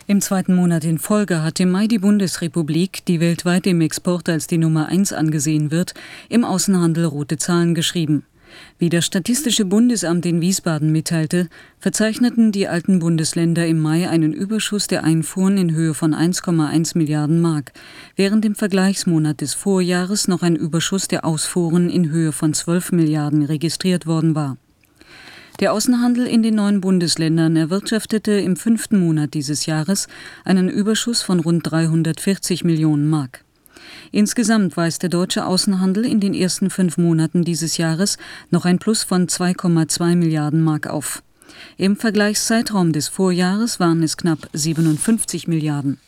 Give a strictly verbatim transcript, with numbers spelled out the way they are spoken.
Im zweiten Monat in Folge hat im Mai die Bundesrepublik, die weltweit im Export als die Nummer eins angesehen wird, im Außenhandel rote Zahlen geschrieben. Wie das Statistische Bundesamt in Wiesbaden mitteilte, verzeichneten die alten Bundesländer im Mai einen Überschuss der Einfuhren in Höhe von eins Komma eins Milliarden Mark, während im Vergleichsmonat des Vorjahres noch ein Überschuss der Ausfuhren in Höhe von zwölf Milliarden registriert worden war. Der Außenhandel in den neuen Bundesländern erwirtschaftete im fünften Monat dieses Jahres einen Überschuss von rund dreihundertvierzig Millionen Mark. Insgesamt weist der deutsche Außenhandel in den ersten fünf Monaten dieses Jahres noch ein Plus von zwei Komma zwei Milliarden Mark auf. Im Vergleichszeitraum des Vorjahres waren es knapp siebenundfünfzig Milliarden.